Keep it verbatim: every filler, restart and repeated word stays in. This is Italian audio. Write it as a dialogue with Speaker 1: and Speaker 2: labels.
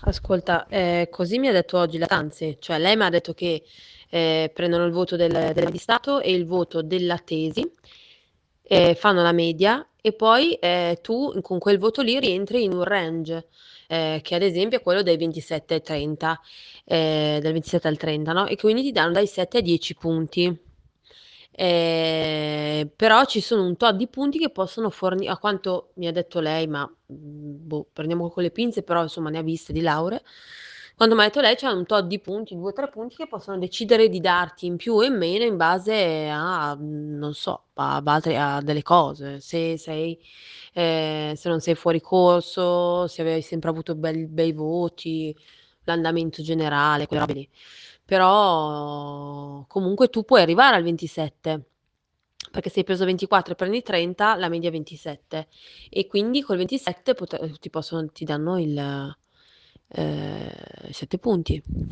Speaker 1: Ascolta, ehm, così mi ha detto oggi la Tanzi, cioè lei m'ha detto che, ehm, prendono il voto del dell'esame di stato e il voto della tesi, ehm, fanno la media e poi, ehm, tu con quel voto lì rientri in un range, ehm, che ad esempio è quello dai ventisette ai trenta, ehm, dal ventisette al trenta, no, e quindi ti danno dai sette ai dieci punti. Ehm, però ci sono un tot di punti che possono forni a quanto mi ha detto lei, ma, mhmm, boh, prendiamolo con le pinze, però insomma ne ha viste di lauree. Quando m'ha detto lei c'è un tot di punti, due o tre punti che possono decidere di darti in più o in meno in base a, mhmm, non so, a base a delle cose. Se sei ehm, se non sei fuori corso, se avevi sempre avuto bel bei voti, l'andamento generale, quelle robe lì. Però comunque tu puoi arrivare al ventisette, perché se hai preso ventiquattro e prendi trenta, la media è ventisette e quindi col ventisette pote ti possono ti danno il ehm, sette punti.